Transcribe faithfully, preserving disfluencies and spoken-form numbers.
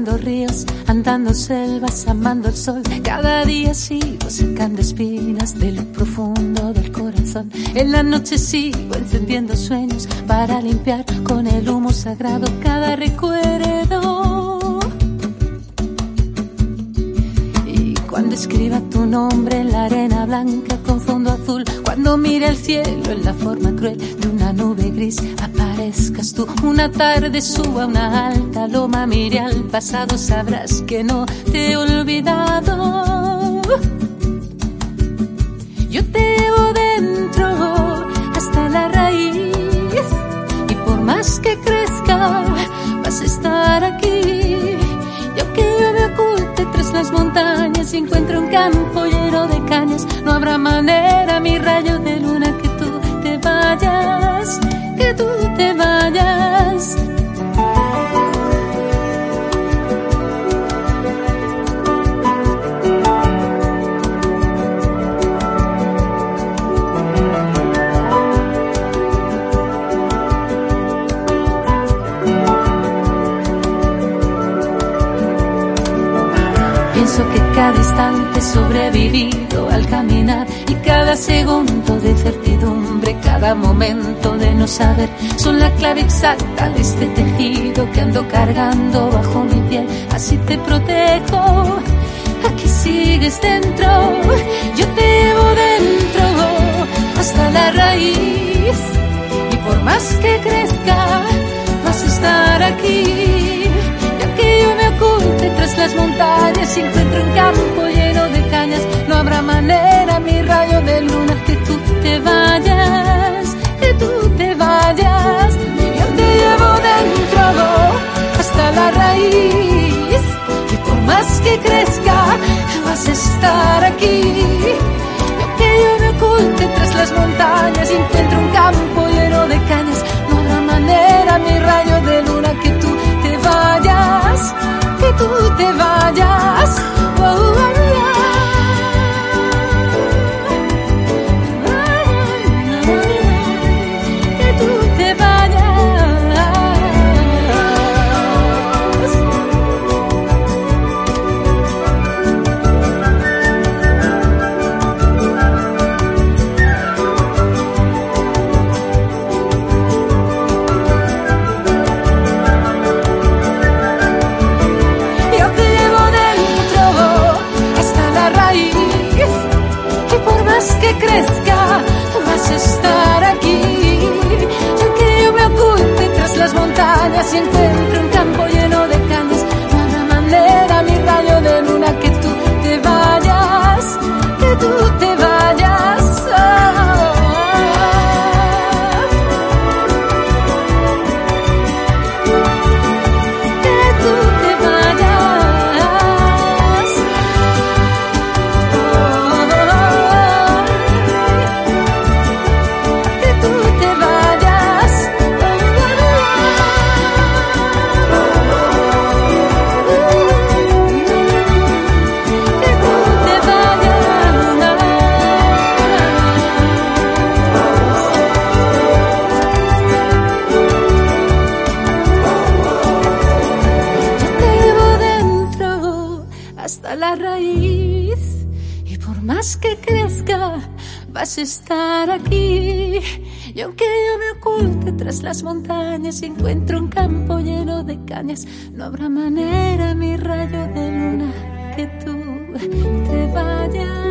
cruzando ríos, andando selvas, amando el sol. Cada día sigo sacando espinas de lo profundo del corazón. En la noche sigo encendiendo sueños para limpiar con el humo sagrado cada recuerdo. Y cuando escriba tu nombre en la arena blanca con fondo azul, cuando mire el cielo en la forma cruel de una nube gris, aparezcas tú. Una tarde suba a una alta loma, mire al pasado, sabrás que no te he olvidado. Yo te llevo dentro hasta la raíz, y por más que crezca vas a estar aquí. Y aunque yo me oculte tras las montañas y encuentre un campo lleno de cañas, no habrá manera, mi rayo de luna, que tú te vayas, que tú te vayas. Pienso que cada instante he sobrevivido al caminar, y cada segundo de certidumbre, cada momento de no saber, son la clave exacta de este tejido que ando cargando bajo mi piel. Así te protejo, aquí sigues dentro, yo te llevo dentro hasta la raíz, y por más que crezca vas a estar aquí. Que yo me oculte tras las montañas y encuentro un campo lleno de cañas, no habrá manera, mi rayo de luna, que tú te vayas, que tú te vayas. Yo te llevo dentro hasta la raíz, y por más que crezca vas a estar aquí. Yo que yo me oculte tras las montañas y encuentro un campo lleno de cañas, no habrá manera, mi rayo de luna, que tú te vayas, que tú te vayas. Oh, oh, oh. Que tú te vayas. Que crezca vas a estar aquí. Yo que yo me oculte tras las montañas y encuentro un campo lleno de cañas, no habrá manera, mi rayo de luna, que tú te vayas, que tú te vayas. Oh. Que tú te vayas. La raíz, y por más que crezca vas a estar aquí. Y aunque yo me oculte tras las montañas y encuentro un campo lleno de cañas, no habrá manera, mi rayo de luna, que tú te vayas.